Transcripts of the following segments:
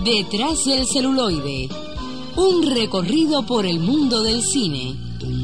Detrás del celuloide, un recorrido por el mundo del cine.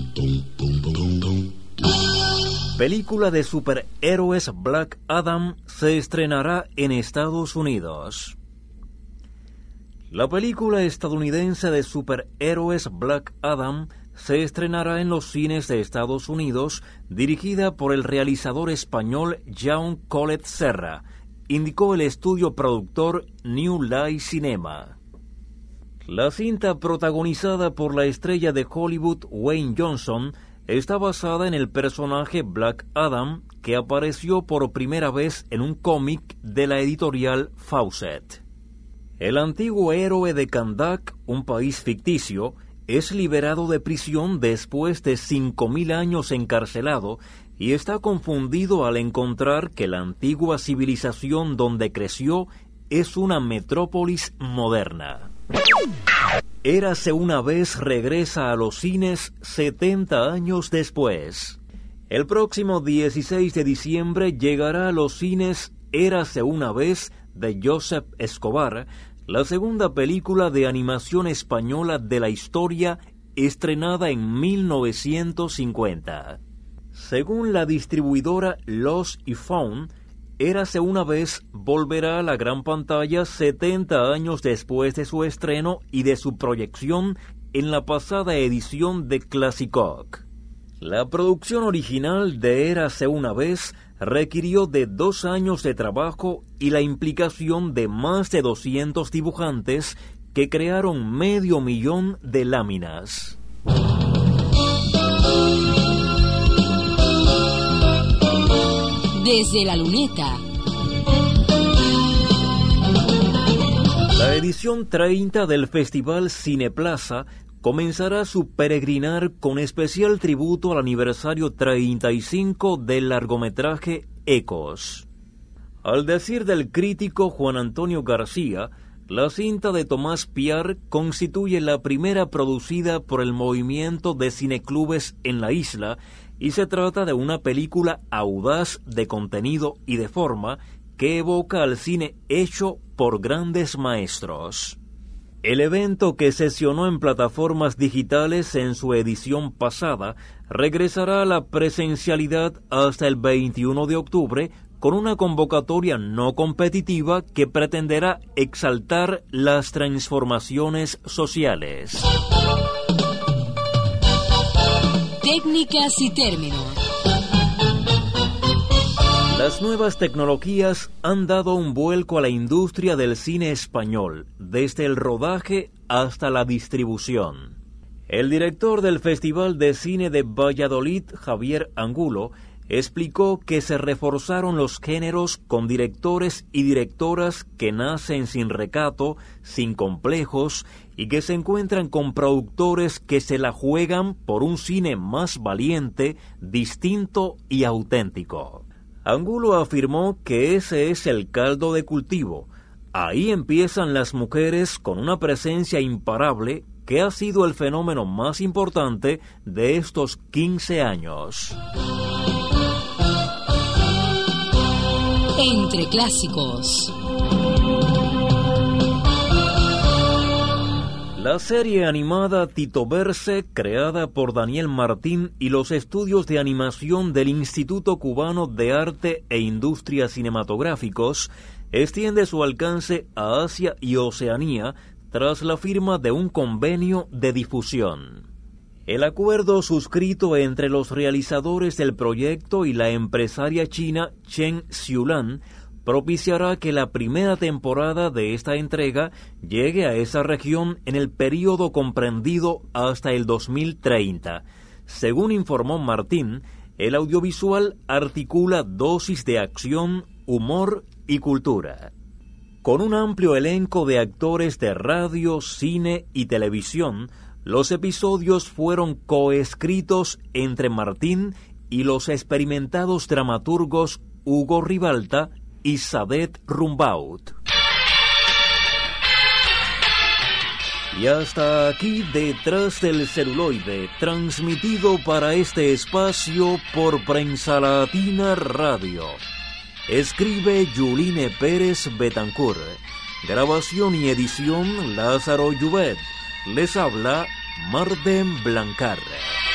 Película de superhéroes Black Adam se estrenará en Estados Unidos. La película estadounidense de superhéroes Black Adam se estrenará en los cines de Estados Unidos, dirigida por el realizador español Jaume Collet Serra, indicó el estudio productor New Line Cinema. La cinta, protagonizada por la estrella de Hollywood Dwayne Johnson, está basada en el personaje Black Adam, que apareció por primera vez en un cómic de la editorial Fawcett. El antiguo héroe de Kahndaq, un país ficticio, es liberado de prisión después de 5.000 años encarcelado y está confundido al encontrar que la antigua civilización donde creció es una metrópolis moderna. Érase una vez regresa a los cines 70 años después. El próximo 16 de diciembre llegará a los cines Érase una vez de Joseph Escobar, la segunda película de animación española de la historia, estrenada en 1950. Según la distribuidora Lost y Found, Érase una vez volverá a la gran pantalla 70 años después de su estreno y de su proyección en la pasada edición de Classicock. La producción original de Érase una vez requirió de 2 años de trabajo y la implicación de más de 200 dibujantes que crearon 500,000 de láminas. Desde la luneta. La edición 30 del Festival Cineplaza comenzará su peregrinar con especial tributo al aniversario 35 del largometraje Ecos. Al decir del crítico Juan Antonio García, la cinta de Tomás Piar constituye la primera producida por el movimiento de cineclubes en la isla y se trata de una película audaz de contenido y de forma que evoca al cine hecho por grandes maestros. El evento, que sesionó en plataformas digitales en su edición pasada, regresará a la presencialidad hasta el 21 de octubre con una convocatoria no competitiva que pretenderá exaltar las transformaciones sociales. Técnicas y términos. Las nuevas tecnologías han dado un vuelco a la industria del cine español, desde el rodaje hasta la distribución. El director del Festival de Cine de Valladolid, Javier Angulo, explicó que se reforzaron los géneros con directores y directoras que nacen sin recato, sin complejos, y que se encuentran con productores que se la juegan por un cine más valiente, distinto y auténtico. Angulo afirmó que ese es el caldo de cultivo. Ahí empiezan las mujeres con una presencia imparable que ha sido el fenómeno más importante de estos 15 años. Entre clásicos. La serie animada Titoverse, creada por Daniel Martín y los estudios de animación del Instituto Cubano de Arte e Industrias Cinematográficos, extiende su alcance a Asia y Oceanía tras la firma de un convenio de difusión. El acuerdo suscrito entre los realizadores del proyecto y la empresaria china Chen Xiulan propiciará que la primera temporada de esta entrega llegue a esa región en el período comprendido hasta el 2030. Según informó Martín, el audiovisual articula dosis de acción, humor y cultura. Con un amplio elenco de actores de radio, cine y televisión, los episodios fueron coescritos entre Martín y los experimentados dramaturgos Hugo Ribalta y Sadet Rumbaut. Y hasta aquí Detrás del celuloide, transmitido para este espacio por Prensa Latina Radio. Escribe Yuline Pérez Betancourt. Grabación y edición Lázaro Llubet. Les habla Marden Blancar.